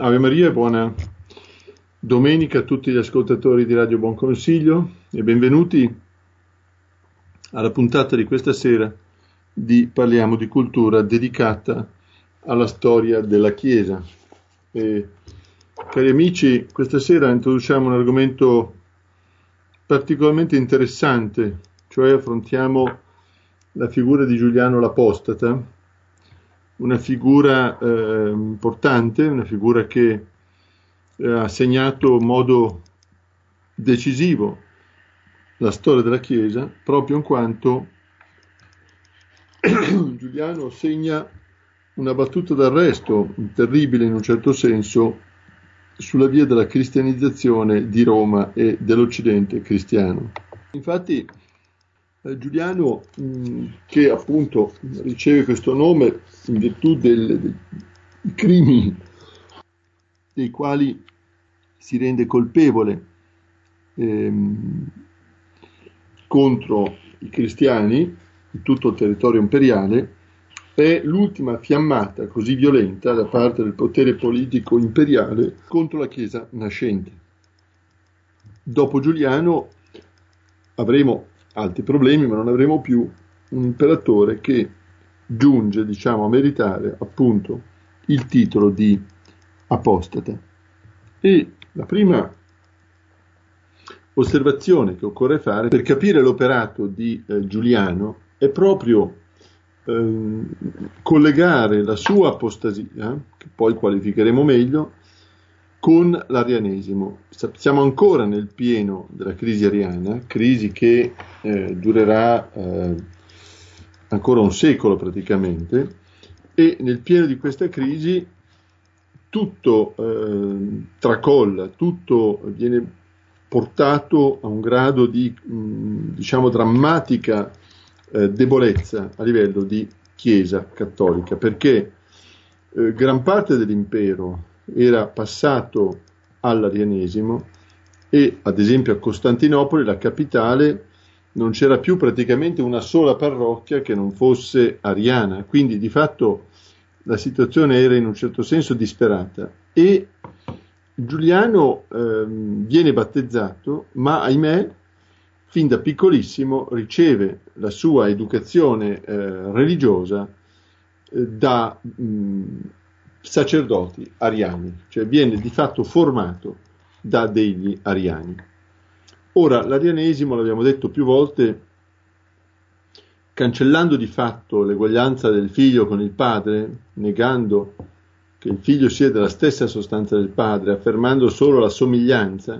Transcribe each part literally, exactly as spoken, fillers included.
Ave Maria e buona domenica a tutti gli ascoltatori di Radio Buon Consiglio e benvenuti alla puntata di questa sera di Parliamo di Cultura dedicata alla storia della Chiesa. E, cari amici, questa sera introduciamo un argomento particolarmente interessante, cioè affrontiamo la figura di Giuliano l'Apostata, una figura eh, importante, una figura che eh, ha segnato in modo decisivo la storia della Chiesa, proprio in quanto Giuliano segna una battuta d'arresto terribile in un certo senso sulla via della cristianizzazione di Roma e dell'Occidente cristiano. Infatti eh, Giuliano, mh, che appunto riceve questo nome in virtù del, dei crimini dei quali si rende colpevole ehm, contro i cristiani in tutto il territorio imperiale, è l'ultima fiammata così violenta da parte del potere politico imperiale contro la Chiesa nascente. Dopo Giuliano avremo altri problemi, ma non avremo più un imperatore che giunge, diciamo, a meritare appunto il titolo di apostata. E la prima osservazione che occorre fare per capire l'operato di eh, Giuliano è proprio eh, collegare la sua apostasia, che poi qualificheremo meglio, con l'arianesimo. Siamo ancora nel pieno della crisi ariana, crisi che eh, durerà eh, ancora un secolo praticamente, e nel pieno di questa crisi tutto eh, tracolla, tutto viene portato a un grado di mh, diciamo drammatica eh, debolezza a livello di Chiesa cattolica, perché eh, gran parte dell'impero era passato all'arianesimo e ad esempio a Costantinopoli, la capitale, non c'era più praticamente una sola parrocchia che non fosse ariana, quindi di fatto la situazione era in un certo senso disperata e Giuliano eh, viene battezzato, ma ahimè fin da piccolissimo riceve la sua educazione eh, religiosa eh, da mh, sacerdoti ariani, cioè viene di fatto formato da degli ariani. Ora, l'arianesimo, l'abbiamo detto più volte, cancellando di fatto l'eguaglianza del figlio con il padre, negando che il figlio sia della stessa sostanza del padre, affermando solo la somiglianza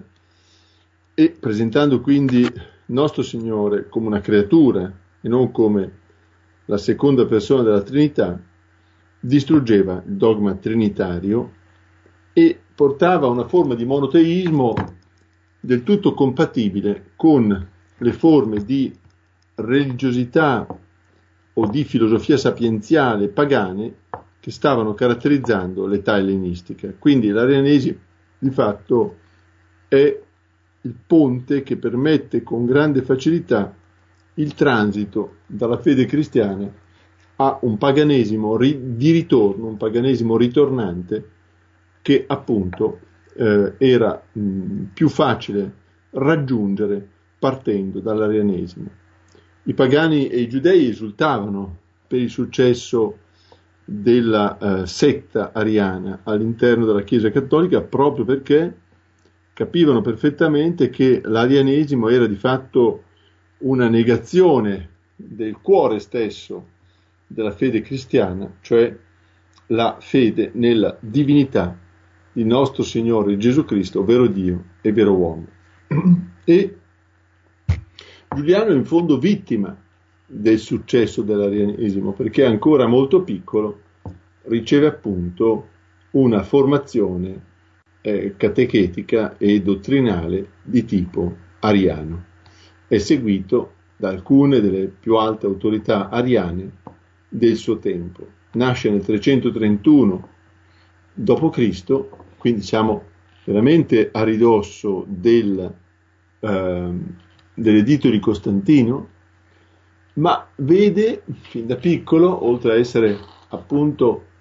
e presentando quindi nostro Signore come una creatura e non come la seconda persona della Trinità, distruggeva il dogma trinitario e portava a una forma di monoteismo del tutto compatibile con le forme di religiosità o di filosofia sapienziale pagane che stavano caratterizzando l'età ellenistica. Quindi l'arianesimo di fatto è il ponte che permette con grande facilità il transito dalla fede cristiana a un paganesimo ri- di ritorno, un paganesimo ritornante che appunto eh, era mh, più facile raggiungere partendo dall'arianesimo. I pagani e i giudei esultavano per il successo della eh, setta ariana all'interno della Chiesa cattolica proprio perché capivano perfettamente che l'arianesimo era di fatto una negazione del cuore stesso della fede cristiana, cioè la fede nella divinità di nostro Signore Gesù Cristo, vero Dio e vero uomo. E Giuliano è in fondo vittima del successo dell'arianesimo, perché ancora molto piccolo riceve appunto una formazione eh, catechetica e dottrinale di tipo ariano. È seguito da alcune delle più alte autorità ariane del suo tempo. Nasce nel trecentotrentuno dopo Cristo, quindi siamo veramente a ridosso del, eh, dell'editto di Costantino, ma vede fin da piccolo, oltre a essere appunto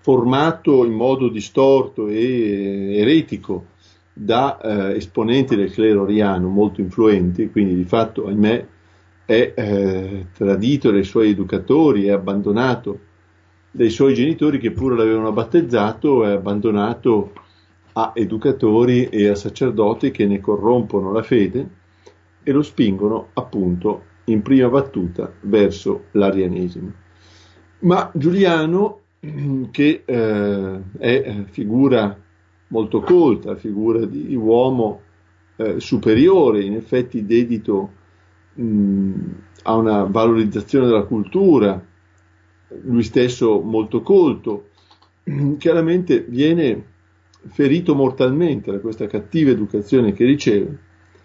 formato in modo distorto e eretico da eh, esponenti del clero ariano molto influenti, quindi di fatto, ahimè, è eh, tradito dai suoi educatori, è abbandonato dai suoi genitori che pure l'avevano battezzato, è abbandonato a educatori e a sacerdoti che ne corrompono la fede e lo spingono appunto in prima battuta verso l'arianesimo. Ma Giuliano, che eh, è figura molto colta, figura di uomo eh, superiore, in effetti dedito mh, a una valorizzazione della cultura, lui stesso molto colto, chiaramente viene ferito mortalmente da questa cattiva educazione che riceve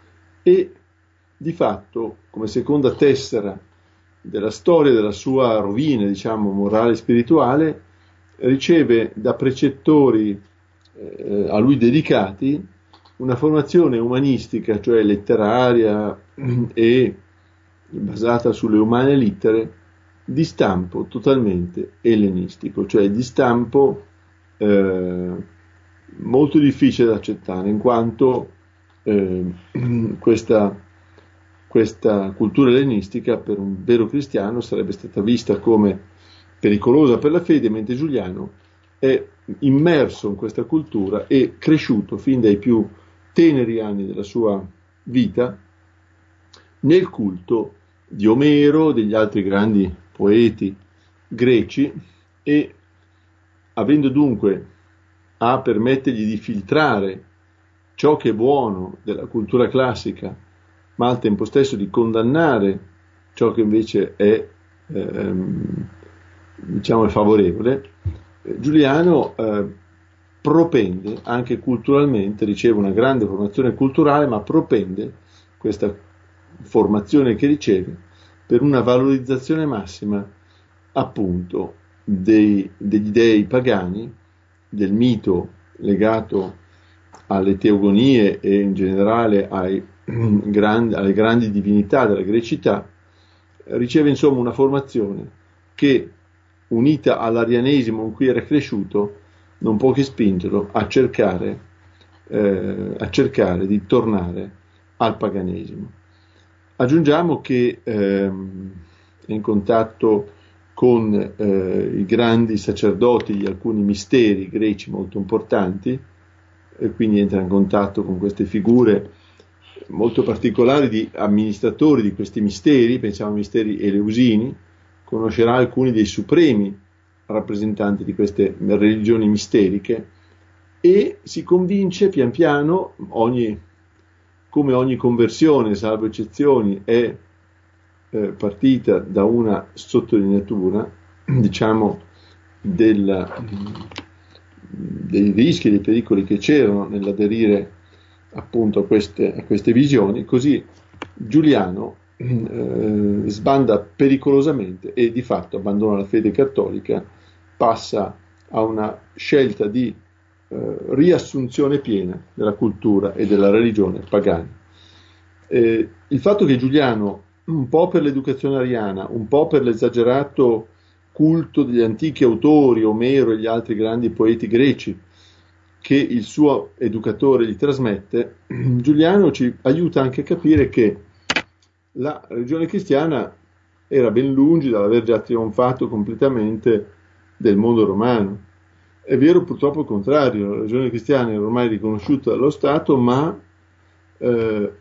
e di fatto, come seconda tessera della storia della sua rovina, diciamo, morale e spirituale, riceve da precettori eh, a lui dedicati una formazione umanistica, cioè letteraria e basata sulle umane littere, di stampo totalmente ellenistico, cioè di stampo eh, molto difficile da accettare, in quanto eh, questa, questa cultura ellenistica per un vero cristiano sarebbe stata vista come pericolosa per la fede, mentre Giuliano è immerso in questa cultura e cresciuto fin dai più teneri anni della sua vita nel culto di Omero, degli altri grandi poeti greci, e avendo dunque a permettergli di filtrare ciò che è buono della cultura classica, ma al tempo stesso di condannare ciò che invece è ehm, diciamo è favorevole, Giuliano eh, propende anche culturalmente, riceve una grande formazione culturale, ma propende questa formazione che riceve per una valorizzazione massima appunto dei, degli dei pagani, del mito legato alle teogonie e in generale ai grandi, alle grandi divinità della grecità. Riceve insomma una formazione che, unita all'arianesimo in cui era cresciuto, non può che spingerlo a cercare, eh, a cercare di tornare al paganesimo. Aggiungiamo che ehm, è in contatto con eh, i grandi sacerdoti di alcuni misteri greci molto importanti, e quindi entra in contatto con queste figure molto particolari di amministratori di questi misteri, pensiamo ai misteri eleusini, conoscerà alcuni dei supremi rappresentanti di queste religioni misteriche e si convince pian piano, ogni, come ogni conversione, salvo eccezioni, è eh, partita da una sottolineatura, diciamo, del, dei rischi e dei pericoli che c'erano nell'aderire appunto a queste, a queste visioni, così Giuliano eh, sbanda pericolosamente e di fatto abbandona la fede cattolica, passa a una scelta di eh, riassunzione piena della cultura e della religione pagana. Eh, il fatto che Giuliano, un po' per l'educazione ariana, un po' per l'esagerato culto degli antichi autori, Omero e gli altri grandi poeti greci, che il suo educatore gli trasmette, Giuliano ci aiuta anche a capire che la religione cristiana era ben lungi dall'aver già trionfato completamente del mondo romano. È vero purtroppo il contrario, la religione cristiana era ormai riconosciuta dallo Stato, ma eh,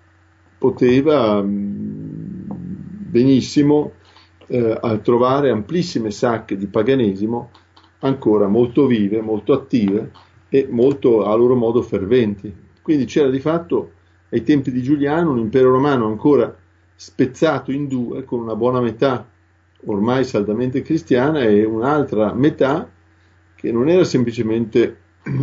poteva mh, benissimo eh, trovare amplissime sacche di paganesimo ancora molto vive, molto attive e molto a loro modo ferventi. Quindi c'era di fatto ai tempi di Giuliano un impero romano ancora spezzato in due, con una buona metà ormai saldamente cristiana e un'altra metà che non era semplicemente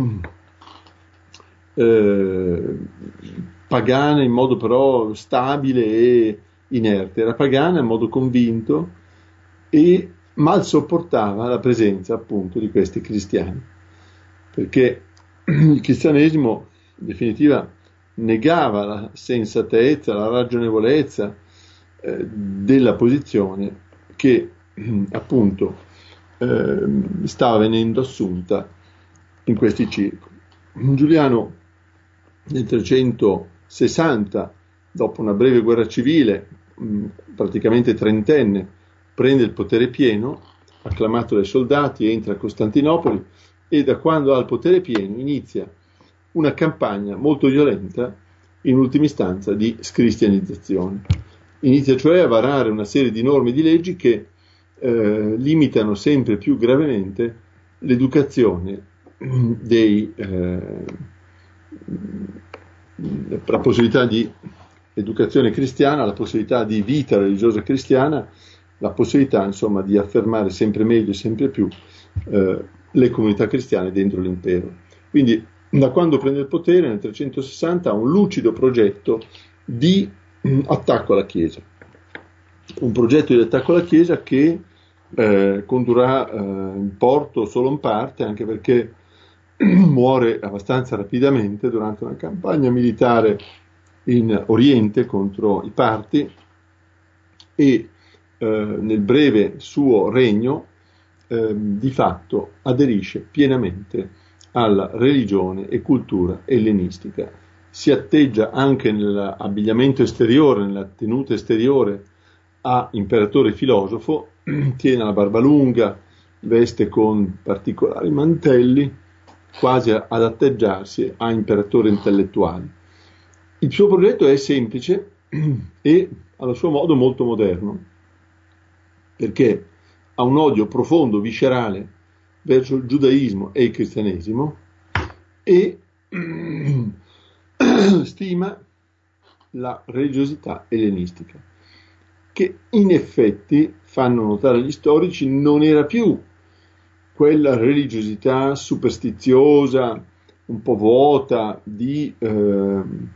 eh, pagana in modo però stabile e inerte, era pagana in modo convinto e mal sopportava la presenza appunto di questi cristiani, perché il cristianesimo in definitiva negava la sensatezza, la ragionevolezza eh, della posizione che appunto eh, stava venendo assunta in questi circoli. Giuliano nel trecentosessanta, dopo una breve guerra civile, mh, praticamente trentenne, prende il potere pieno, acclamato dai soldati, entra a Costantinopoli e da quando ha il potere pieno inizia una campagna molto violenta, in ultima istanza, di scristianizzazione. Inizia cioè a varare una serie di norme e di leggi che eh, limitano sempre più gravemente l'educazione dei eh, la possibilità di educazione cristiana, la possibilità di vita religiosa cristiana, la possibilità insomma di affermare sempre meglio e sempre più eh, le comunità cristiane dentro l'impero. Quindi da quando prende il potere nel trecentosessanta ha un lucido progetto di mh, attacco alla Chiesa, un progetto di attacco alla Chiesa che eh, condurrà eh, in porto solo in parte, anche perché muore abbastanza rapidamente durante una campagna militare in Oriente contro i Parti e eh, nel breve suo regno eh, di fatto aderisce pienamente alla religione e cultura ellenistica. Si atteggia anche nell'abbigliamento esteriore, nella tenuta esteriore a imperatore filosofo, tiene la barba lunga, veste con particolari mantelli, quasi ad atteggiarsi a imperatore intellettuale. Il suo progetto è semplice e allo suo modo molto moderno, perché ha un odio profondo, viscerale verso il giudaismo e il cristianesimo e stima la religiosità ellenistica, che in effetti, fanno notare gli storici, non era più quella religiosità superstiziosa, un po' vuota, di eh,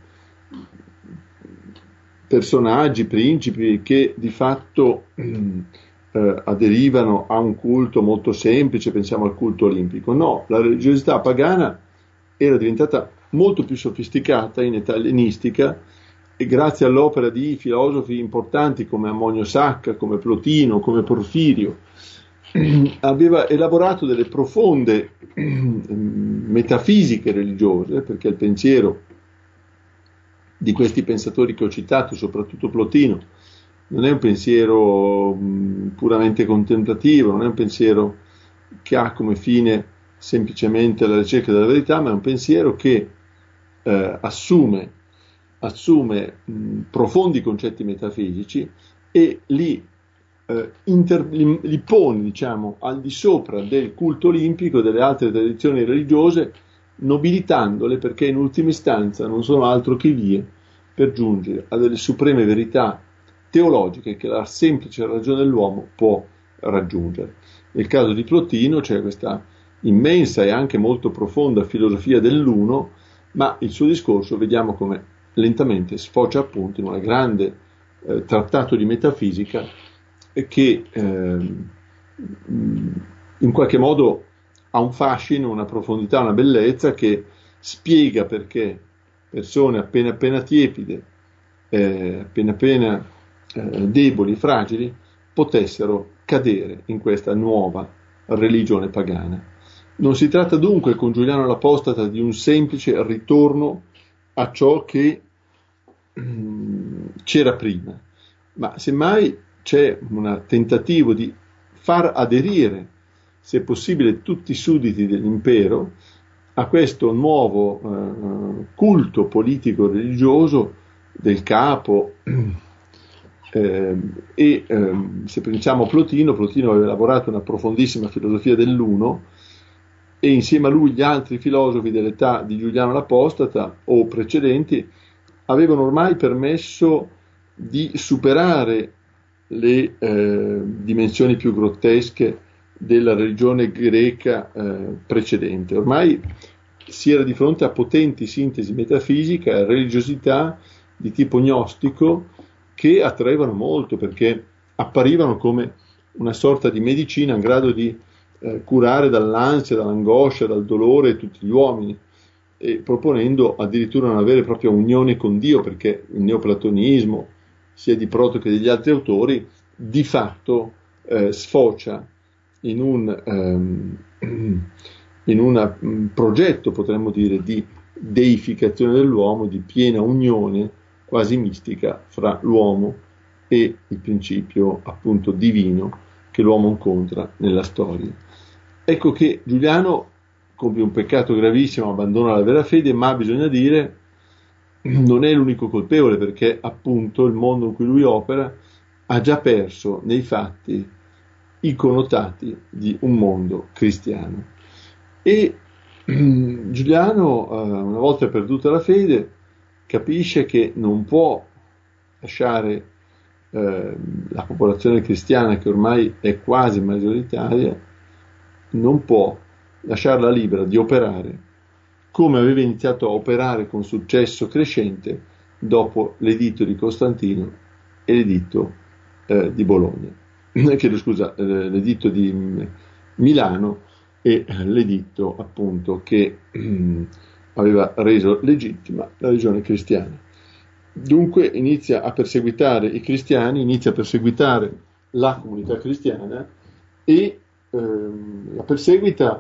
personaggi, principi che di fatto eh, aderivano a un culto molto semplice, pensiamo al culto olimpico. No, la religiosità pagana era diventata molto più sofisticata in età ellenistica e grazie all'opera di filosofi importanti come Ammonio Sacca, come Plotino, come Porfirio, aveva elaborato delle profonde metafisiche religiose, perché il pensiero di questi pensatori che ho citato, soprattutto Plotino, non è un pensiero puramente contemplativo, non è un pensiero che ha come fine semplicemente la ricerca della verità, ma è un pensiero che eh, assume, assume mh, profondi concetti metafisici e li Uh, inter, li, li pone, diciamo, al di sopra del culto olimpico, delle altre tradizioni religiose, nobilitandole, perché in ultima istanza non sono altro che vie per giungere a delle supreme verità teologiche che la semplice ragione dell'uomo può raggiungere. Nel caso di Plotino c'è questa immensa e anche molto profonda filosofia dell'uno, ma il suo discorso vediamo come lentamente sfocia appunto in un grande eh, trattato di metafisica che eh, in qualche modo ha un fascino, una profondità, una bellezza che spiega perché persone appena appena tiepide, eh, appena appena eh, deboli, fragili, potessero cadere in questa nuova religione pagana. Non si tratta dunque con Giuliano l'Apostata di un semplice ritorno a ciò che mh, c'era prima, ma semmai c'è un tentativo di far aderire, se possibile, tutti i sudditi dell'impero a questo nuovo eh, culto politico-religioso del capo eh, e eh, se pensiamo a Plotino, Plotino aveva elaborato una profondissima filosofia dell'uno e insieme a lui gli altri filosofi dell'età di Giuliano l'Apostata o precedenti avevano ormai permesso di superare le eh, dimensioni più grottesche della religione greca eh, precedente. Ormai si era di fronte a potenti sintesi metafisiche, a religiosità di tipo gnostico che attraevano molto perché apparivano come una sorta di medicina in grado di eh, curare dall'ansia, dall'angoscia, dal dolore tutti gli uomini, e proponendo addirittura una vera e propria unione con Dio, perché il neoplatonismo sia di Proto che degli altri autori, di fatto eh, sfocia in un, um, in una, un progetto, potremmo dire, di deificazione dell'uomo, di piena unione quasi mistica fra l'uomo e il principio appunto divino che l'uomo incontra nella storia. Ecco che Giuliano compie un peccato gravissimo, abbandona la vera fede, ma bisogna dire non è l'unico colpevole, perché appunto il mondo in cui lui opera ha già perso nei fatti i connotati di un mondo cristiano. E Giuliano, una volta perduta la fede, capisce che non può lasciare eh, la popolazione cristiana, che ormai è quasi maggioritaria, non può lasciarla libera di operare come aveva iniziato a operare con successo crescente dopo l'editto di Costantino e l'editto eh, di Bologna, chiedo scusa, eh, l'editto di Milano e l'editto appunto che mh, aveva reso legittima la religione cristiana. Dunque inizia a perseguitare i cristiani, inizia a perseguitare la comunità cristiana e ehm, la perseguita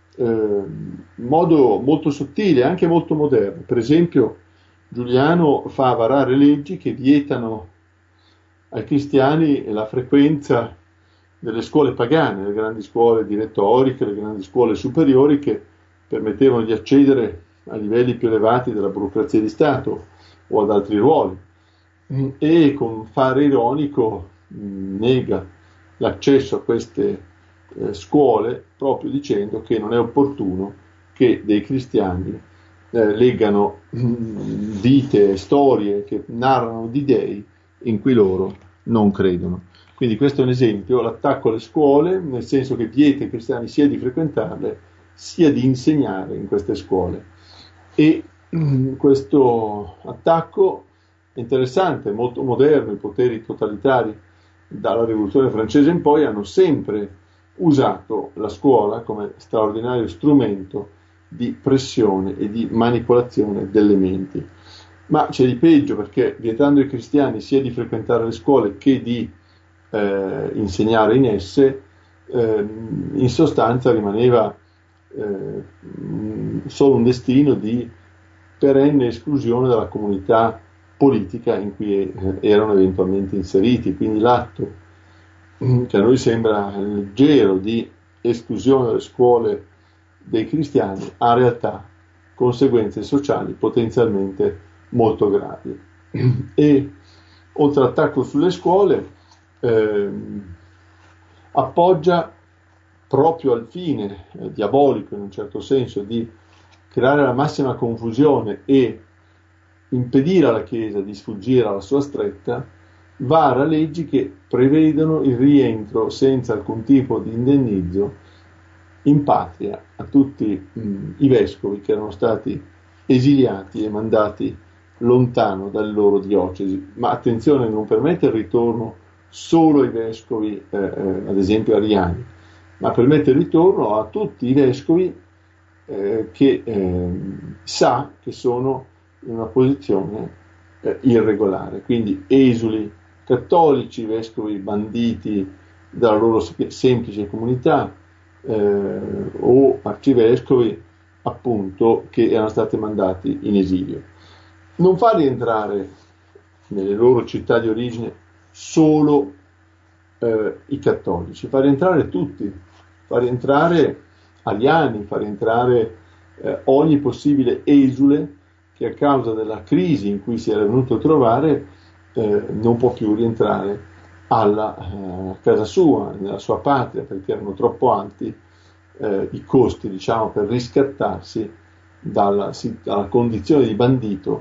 in modo molto sottile, anche molto moderno. Per esempio, Giuliano fa varare leggi che vietano ai cristiani la frequenza delle scuole pagane, le grandi scuole di retorica, le grandi scuole superiori che permettevano di accedere a livelli più elevati della burocrazia di Stato o ad altri ruoli. E con fare ironico nega l'accesso a queste Eh, scuole, proprio dicendo che non è opportuno che dei cristiani eh, leggano mh, vite, storie che narrano di dei in cui loro non credono. Quindi questo è un esempio, l'attacco alle scuole, nel senso che vieta ai cristiani sia di frequentarle sia di insegnare in queste scuole. E mh, questo attacco è interessante, molto moderno. I poteri totalitari dalla rivoluzione francese in poi hanno sempre usato la scuola come straordinario strumento di pressione e di manipolazione delle menti. Ma c'è di peggio, perché vietando ai cristiani sia di frequentare le scuole che di eh, insegnare in esse, eh, in sostanza rimaneva eh, solo un destino di perenne esclusione dalla comunità politica in cui eh, erano eventualmente inseriti. Quindi l'atto che a noi sembra leggero di esclusione dalle scuole dei cristiani ha in realtà conseguenze sociali potenzialmente molto gravi. E oltre all'attacco sulle scuole eh, appoggia proprio al fine eh, diabolico in un certo senso di creare la massima confusione e impedire alla Chiesa di sfuggire alla sua stretta, vara leggi che prevedono il rientro senza alcun tipo di indennizzo in patria a tutti mh, i vescovi che erano stati esiliati e mandati lontano dalle loro diocesi. Ma attenzione, non permette il ritorno solo ai vescovi, eh, eh, ad esempio ariani, ma permette il ritorno a tutti i vescovi eh, che eh, sa che sono in una posizione eh, irregolare, quindi esuli cattolici, vescovi banditi dalla loro semplice comunità eh, o arcivescovi appunto che erano stati mandati in esilio. Non fa rientrare nelle loro città di origine solo eh, i cattolici, fa rientrare tutti, fa rientrare ariani, fa rientrare eh, ogni possibile esule che a causa della crisi in cui si era venuto a trovare Eh, non può più rientrare alla eh, casa sua, nella sua patria, perché erano troppo alti eh, i costi, diciamo, per riscattarsi dalla, si, dalla condizione di bandito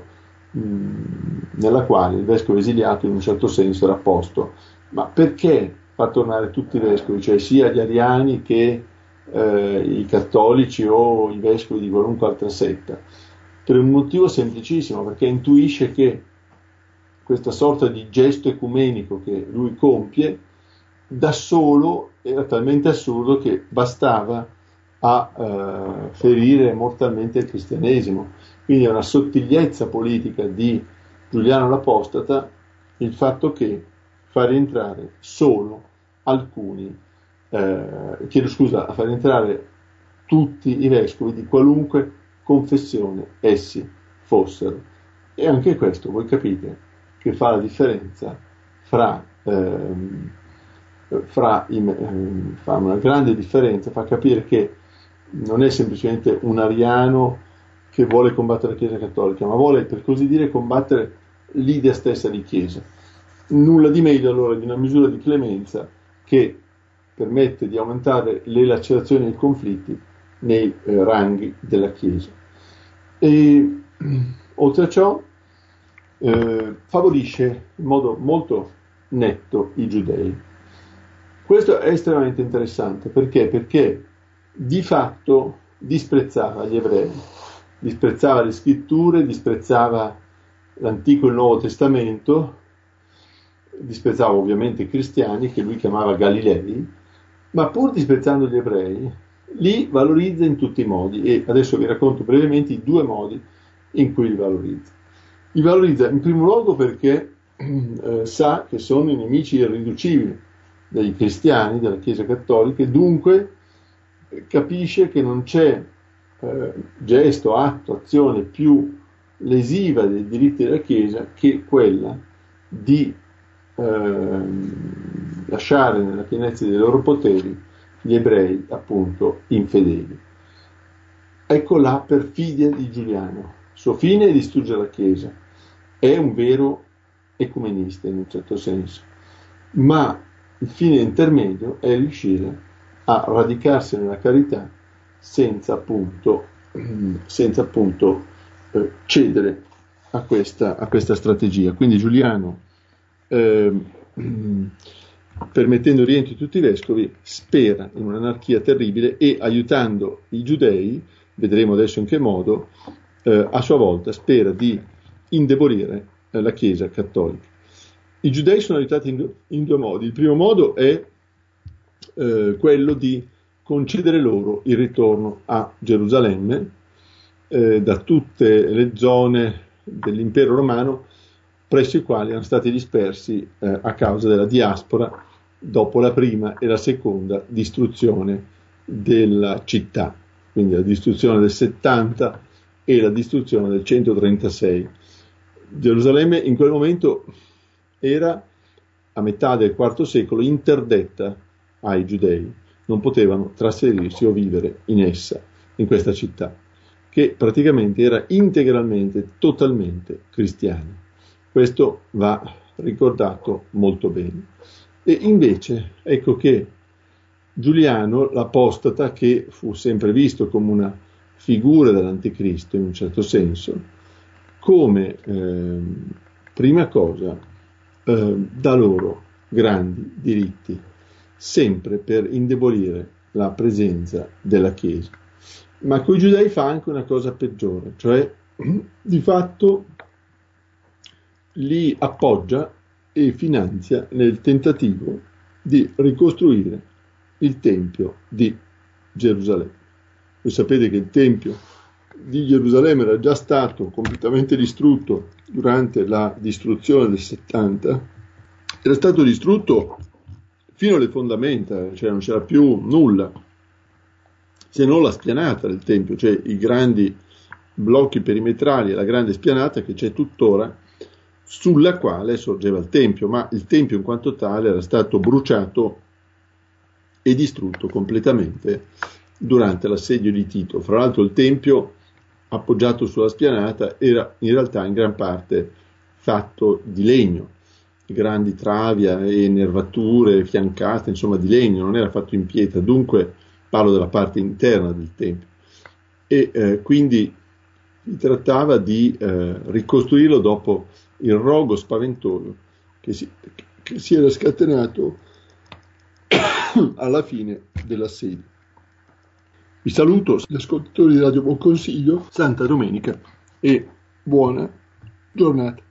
mh, nella quale il vescovo esiliato in un certo senso era posto. Ma perché far tornare tutti i vescovi, cioè sia gli ariani che eh, i cattolici o i vescovi di qualunque altra setta? Per un motivo semplicissimo, perché intuisce che questa sorta di gesto ecumenico che lui compie da solo era talmente assurdo che bastava a eh, ferire mortalmente il cristianesimo. Quindi è una sottigliezza politica di Giuliano l'Apostata il fatto che fa rientrare solo alcuni eh, chiedo scusa, a far entrare tutti i vescovi di qualunque confessione essi fossero. E anche questo, voi capite, che fa la differenza fra, ehm, fra i, ehm, fa una grande differenza, fa capire che non è semplicemente un ariano che vuole combattere la Chiesa Cattolica, ma vuole, per così dire, combattere l'idea stessa di Chiesa. Nulla di meglio allora di una misura di clemenza che permette di aumentare le lacerazioni e i conflitti nei eh, ranghi della Chiesa. E oltre a ciò eh, favorisce in modo molto netto i giudei. Questo è estremamente interessante. Perché? Perché di fatto disprezzava gli ebrei, disprezzava le scritture, disprezzava l'Antico e il Nuovo Testamento, disprezzava ovviamente i cristiani, che lui chiamava Galilei, ma pur disprezzando gli ebrei, li valorizza in tutti i modi. E adesso vi racconto brevemente i due modi in cui li valorizza. Li valorizza in primo luogo perché eh, sa che sono i nemici irriducibili dei cristiani, della Chiesa Cattolica, e dunque eh, capisce che non c'è eh, gesto, atto, azione più lesiva dei diritti della Chiesa che quella di eh, lasciare nella pienezza dei loro poteri gli ebrei, appunto, infedeli. Ecco la perfidia di Giuliano. Il suo fine è distruggere la Chiesa. È un vero ecumenista in un certo senso, ma il fine intermedio è riuscire a radicarsi nella carità senza appunto, senza appunto eh, cedere a questa, a questa strategia. Quindi Giuliano, eh, permettendo il rientro di tutti i vescovi, spera in un'anarchia terribile e, aiutando i giudei, vedremo adesso in che modo, eh, a sua volta spera di indebolire eh, la Chiesa cattolica. I giudei sono aiutati in due, in due modi. Il primo modo è eh, quello di concedere loro il ritorno a Gerusalemme eh, da tutte le zone dell'impero romano presso i quali erano stati dispersi eh, a causa della diaspora dopo la prima e la seconda distruzione della città, quindi la distruzione del settanta e la distruzione del centotrentasei. Gerusalemme in quel momento era, a metà del quarto secolo, interdetta ai giudei, non potevano trasferirsi o vivere in essa, in questa città, che praticamente era integralmente, totalmente cristiana. Questo va ricordato molto bene. E invece, ecco che Giuliano, l'apostata, che fu sempre visto come una figura dell'anticristo in un certo senso, come eh, prima cosa eh, dà loro grandi diritti, sempre per indebolire la presenza della Chiesa. Ma coi giudei fa anche una cosa peggiore, cioè di fatto li appoggia e finanzia nel tentativo di ricostruire il Tempio di Gerusalemme. Voi sapete che il Tempio di Gerusalemme era già stato completamente distrutto durante la distruzione del settanta, era stato distrutto fino alle fondamenta, cioè non c'era più nulla, se non la spianata del Tempio, cioè i grandi blocchi perimetrali e la grande spianata che c'è tuttora, sulla quale sorgeva il Tempio, ma il Tempio in quanto tale era stato bruciato e distrutto completamente durante l'assedio di Tito. Fra l'altro il Tempio, appoggiato sulla spianata, era in realtà in gran parte fatto di legno, grandi travi e nervature fiancate, insomma di legno, non era fatto in pietra, dunque parlo della parte interna del Tempio. E eh, quindi si trattava di eh, ricostruirlo dopo il rogo spaventoso che si, che si era scatenato alla fine dell'assedio. Vi saluto, gli ascoltatori di Radio Buon Consiglio, Santa Domenica e buona giornata.